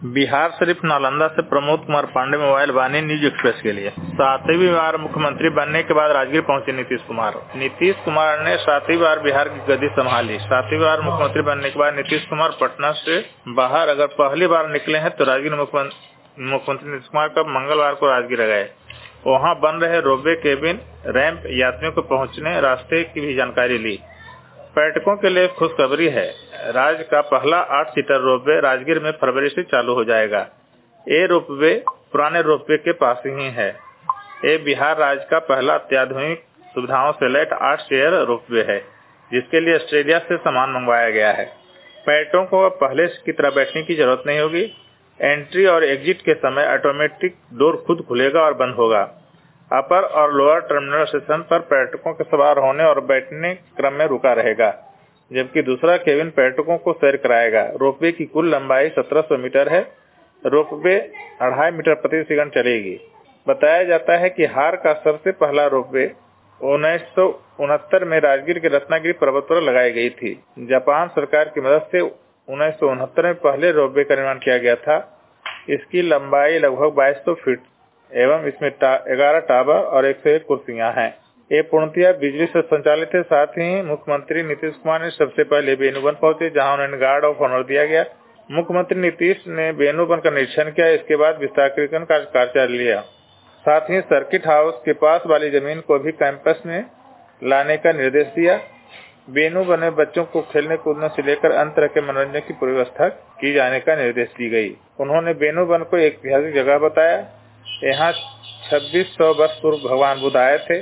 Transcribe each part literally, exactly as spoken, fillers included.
बिहार शरीफ नालंदा से Pramod Kumar Pandey mobile Vaani news express के लिए। सातवीं बार मुख्यमंत्री बनने के बाद राजगीर पहुंचे नीतीश कुमार। नीतीश कुमार ने सातवीं बार बिहार की गद्दी संभाली। सातवीं बार मुख्यमंत्री बनने के बाद नीतीश कुमार पटना से बाहर अगर पहली बार निकले हैं तो राजगीर मुख्यमंत्री नीतीश कुमार कब मंगलवार को राजगीर गए। वहां बन रहे रोपवे, केबिन, रैंप, यात्रियों को पहुंचने रास्ते की भी जानकारी ली। पर्यटकों के लिए खुशखबरी है, राज्य का पहला आठ सीटर रोपवे राजगीर में फरवरी से चालू हो जाएगा। ये रोपवे पुराने रोपवे के पास ही है। ये बिहार राज्य का पहला अत्याधुनिक सुविधाओं से लैस आठ चेयर रोपवे है, जिसके लिए ऑस्ट्रेलिया से सामान मंगवाया गया है। पर्यटकों को अब पहले की तरह बैठने की जरूरत नहीं होगी। एंट्री और एग्जिट के समय ऑटोमेटिक डोर खुद खुलेगा और बंद होगा। अपर और लोअर टर्मिनल स्टेशन पर पर्यटकों के सवार होने और बैठने क्रम में रुका रहेगा, जबकि दूसरा केबिन पर्यटकों को सैर कराएगा। रोपवे की कुल लंबाई सत्रह सौ मीटर है। रोपवे अढ़ाई मीटर प्रति सेकंड चलेगी। बताया जाता है कि हार का सबसे पहला रोपवे उन्नीस सौ उनहत्तर में राजगीर के रत्नागिरी पर्वत पर लगाई गई थी। जापान सरकार की मदद से उन्नीस सौ उनहत्तर में पहले रोपवे का निर्माण किया गया था। इसकी लंबाई लगभग बाईस सौ फीट एवं इसमें ग्यारह टावर और एक सौ एक कुर्सियां हैं। ये पूर्णतः बिजली से संचालित है। साथ ही मुख्यमंत्री नीतीश कुमार ने सबसे पहले बेनूबन पहुंचे, जहां उन्हें गार्ड ऑफ ऑनर दिया गया। मुख्यमंत्री नीतीश ने बेनूबन का निरीक्षण किया। इसके बाद विस्तारीकरण का कार्य लिया। साथ ही सर्किट हाउस के पास वाली जमीन को भी कैंपस में लाने का निर्देश दिया। बेनूबन में बच्चों को खेलने कूदने से लेकर अन्य तरह के मनोरंजन की पूरी व्यवस्था की जाने का निर्देश दी गई। उन्होंने बेनूबन को एक ऐतिहासिक जगह बताया। यहाँ छब्बीस सौ वर्ष पूर्व भगवान बुद्ध आए थे।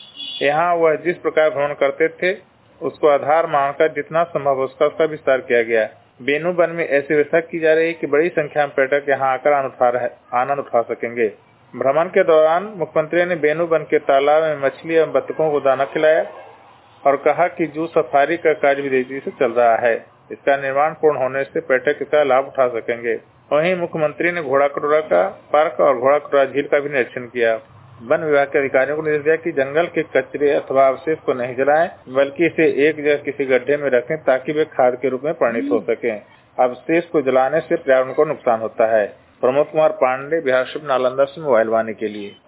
यहाँ वह जिस प्रकार भ्रमण करते थे, उसको आधार मानकर जितना संभव उसका उसका विस्तार किया गया। बेनूबन में ऐसी व्यवस्था की जा रही है कि बड़ी संख्या में पर्यटक यहाँ आकर आनंद उठा सकेंगे। भ्रमण के दौरान मुख्यमंत्री ने बेनूबन के तालाब में मछली एवं बत्तखों को दाना खिलाया और कहा कि जू सफारी का कार्य भी तेजी से चल रहा है। इसका निर्माण पूर्ण होने से पर्यटक इसका लाभ उठा सकेंगे। वहीं मुख्यमंत्री ने घोड़ा कटोरा का पार्क और घोड़ा कटोरा झील का भी निरीक्षण किया। वन विभाग के अधिकारियों को निर्देश दिया कि जंगल के कचरे अथवा अवशेष को नहीं जलाएं, बल्कि इसे एक जगह किसी गड्ढे में रखें ताकि वे खाद के रूप में परिणित हो सकें। अवशेष को जलाने से पर्यावरण को नुकसान होता है। प्रमोद कुमार पांडे, बिहार शरीफ नालंदा से मोबाइल वाणी के लिए।